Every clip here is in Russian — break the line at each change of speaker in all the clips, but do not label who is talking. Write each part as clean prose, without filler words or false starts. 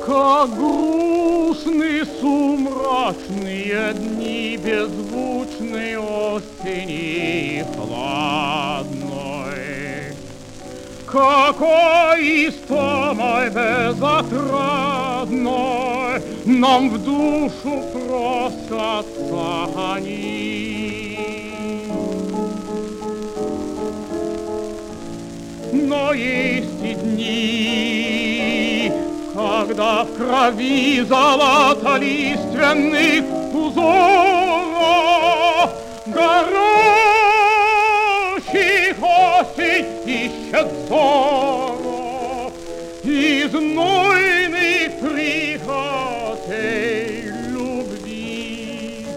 Как грустны сумрачные дни беззвучной осени хладной, какой истомой безотрадной нам в душу просятся они. Но есть и дни, когда в крови золотолиственных узоров горящих осень ищет взоров и знойных прихотей любви.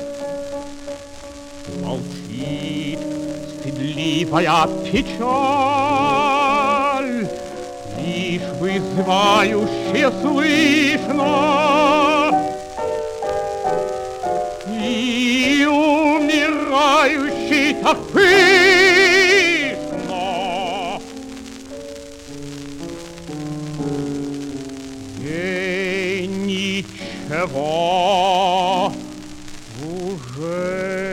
Молчит стыдливая печаль, лишь вызывающе слышно, и умирающий так пышно. Ей ничего уже